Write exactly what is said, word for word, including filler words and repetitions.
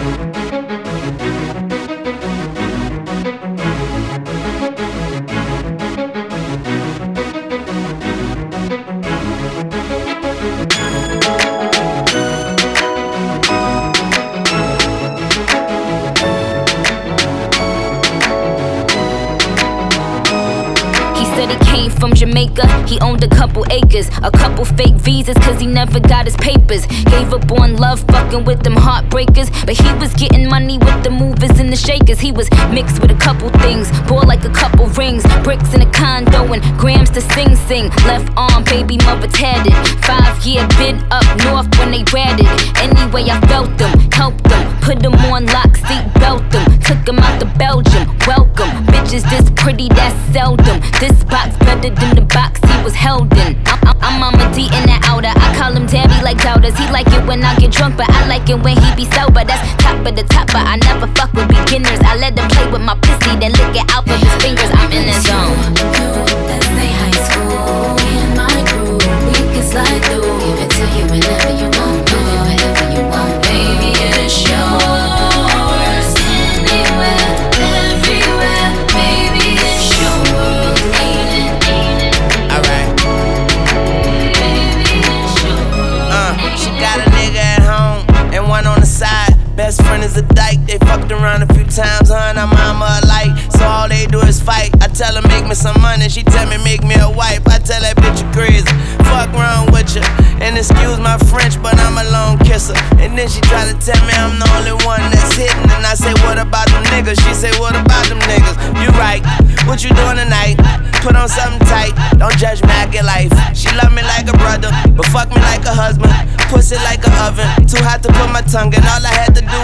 From Jamaica, he owned a couple acres, a couple fake visas, cause he never got his papers. Gave up on love, fucking with them heartbreakers, but he was getting money with the movers and the shakers. He was mixed with a couple things, bought like a couple rings, bricks in a condo and grams to sing sing. Left arm, baby mother tatted, five year bid up north when they ratted. Anyway, I felt them, helped them, put them on lock, seat belt them, took them out to Belgium, welcome. Bitches this pretty, that's seldom. This box better than the box he was held in. I'm, I'm, I'm Mama D in the outer. I call him Daddy like doubters. He like it when I get drunk, but I like it when he be sober. That's top of the top, but I never fuck with beginners. I let him play with my pussy, then lick it out with his fingers. I'm in the zone. That say high school, me and my crew, we can slide through. Give it to you whenever you want, do it whenever you want, baby. It's yours, anywhere, everywhere, baby. It's your world, ain't it? Alright. Uh, she got a nigga at home and one on the side. Best friend is a dyke, they fucked around a few times, her and her mama alike. So all they do is fight. I tell her make me some money, she tell me make me a wife. I tell that bitch you crazy, fuck wrong with you. And excuse my French, but I'm a lone kisser. And then she try to tell me I'm the only one that's hitting. And I say what about them niggas? She say what about them niggas? You right, what you doing tonight? Put on something tight, don't judge me, I get life. She love me like a brother, but fuck me like a husband. Pussy like an oven, too hot to put my tongue in. All I had to do